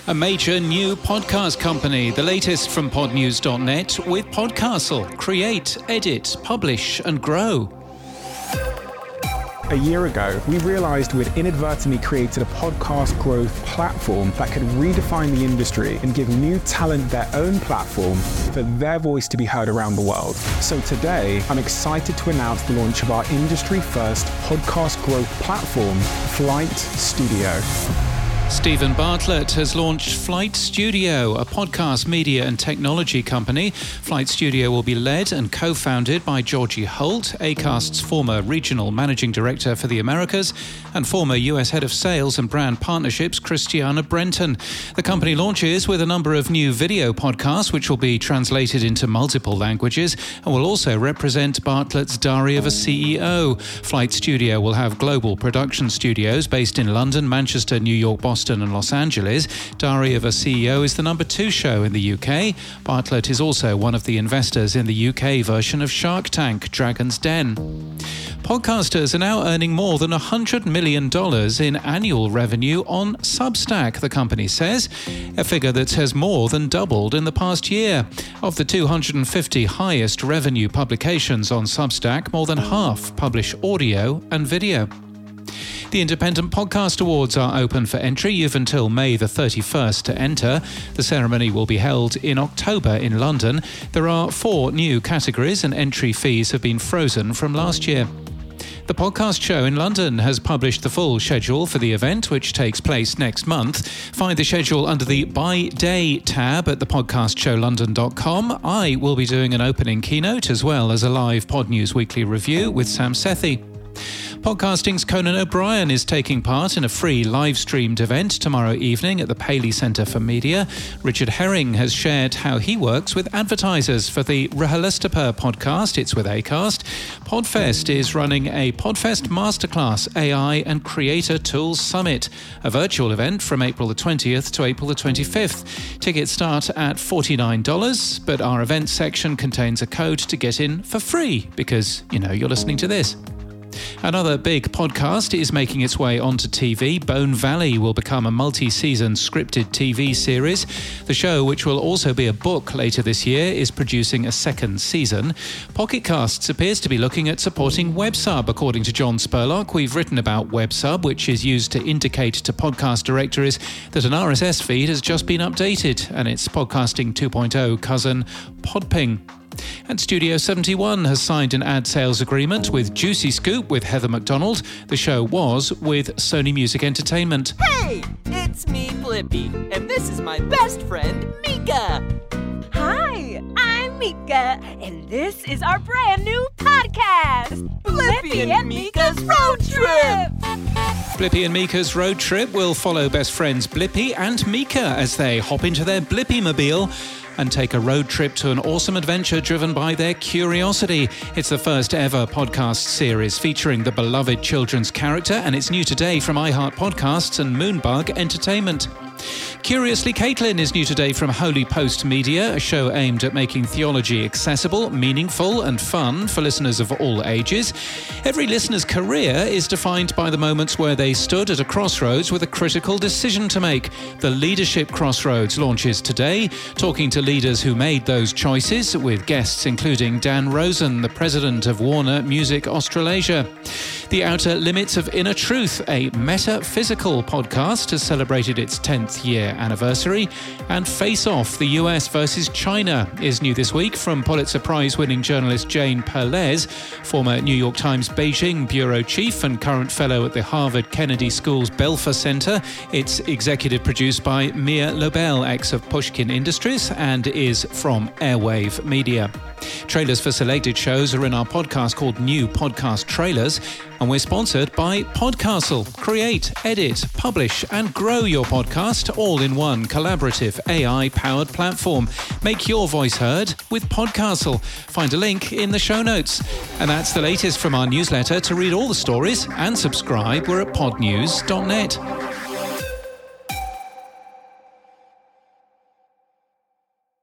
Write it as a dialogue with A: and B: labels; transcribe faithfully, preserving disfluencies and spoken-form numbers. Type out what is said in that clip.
A: A major new podcast company, the latest from pod news dot net with Podcastle. Create, edit, publish and grow.
B: A year ago, we realized we'd inadvertently created a podcast growth platform that could redefine the industry and give new talent their own platform for their voice to be heard around the world. So today, I'm excited to announce the launch of our industry-first podcast growth platform, Flight Studio.
A: Stephen Bartlett has launched Flight Studio, a podcast, media and technology company. Flight Studio will be led and co-founded by Georgie Holt, Acast's former regional managing director for the Americas, and former U S head of sales and brand partnerships, Christiana Brenton. The company launches with a number of new video podcasts, which will be translated into multiple languages, and will also represent Bartlett's diary of a C E O. Flight Studio will have global production studios based in London, Manchester, New York, Boston, Boston and Los Angeles. Diary of a C E O is the number two show in the U K. Bartlett is also one of the investors in the U K version of Shark Tank, Dragon's Den. Podcasters are now earning more than one hundred million dollars in annual revenue on Substack, the company says, a figure that has more than doubled in the past year. Of the two hundred fifty highest revenue publications on Substack, more than half publish audio and video. The Independent Podcast Awards are open for entry. You've until May the thirty-first to enter. The ceremony will be held in October in London. There are four new categories and entry fees have been frozen from last year. The Podcast Show in London has published the full schedule for the event, which takes place next month. Find the schedule under the By Day tab at the podcast show london dot com. I will be doing an opening keynote as well as a live Pod News Weekly review with Sam Sethi. Podcasting's Conan O'Brien is taking part in a free live-streamed event tomorrow evening at the Paley Centre for Media. Richard Herring has shared how he works with advertisers for the RHLSTP podcast. It's with Acast. Podfest is running a Podfest Masterclass A I and Creator Tools Summit, a virtual event from April the twentieth to April the twenty-fifth. Tickets start at forty-nine dollars, but our event section contains a code to get in for free because, you know, you're listening to this. Another big podcast is making its way onto T V. Bone Valley will become a multi-season scripted T V series. The show, which will also be a book later this year, is producing a second season. Pocket Casts appears to be looking at supporting WebSub, according to John Spurlock. We've written about WebSub, which is used to indicate to podcast directories that an R S S feed has just been updated, and its podcasting two point oh cousin, Podping. And Studio seventy-one has signed an ad sales agreement with Juicy Scoop with Heather McDonald. The show was with Sony Music Entertainment.
C: Hey, it's me, Blippi, and this is my best friend, Mika.
D: Hi, I'm Mika, and this is our brand new podcast,
C: Blippi and, and Mika's Road Trip.
A: Blippi and Mika's Road Trip will follow best friends Blippi and Mika as they hop into their Blippi-mobile and take a road trip to an awesome adventure driven by their curiosity. It's the first ever podcast series featuring the beloved children's character, and it's new today from iHeart Podcasts and Moonbug Entertainment. Curiously Caitlin is new today from Holy Post Media, a show aimed at making theology accessible, meaningful and fun for listeners of all ages. Every listener's career is defined by the moments where they stood at a crossroads with a critical decision to make. The Leadership Crossroads launches today, talking to leaders who made those choices, with guests including Dan Rosen, the president of Warner Music Australasia. The Outer Limits of Inner Truth, a metaphysical podcast, has celebrated its tenth year anniversary. And Face Off, the U S versus China, is new this week from Pulitzer Prize-winning journalist Jane Perlez, former New York Times Beijing bureau chief and current fellow at the Harvard Kennedy School's Belfer Center. It's executive produced by Mia Lobel, ex of Pushkin Industries, and is from Airwave Media. Trailers for selected shows are in our podcast called New Podcast Trailers, and we're sponsored by Podcastle. Create, edit, publish, and grow your podcast all in one collaborative A I-powered platform. Make your voice heard with Podcastle. Find a link in the show notes. And that's the latest from our newsletter. To read all the stories and subscribe, we're at pod news dot net.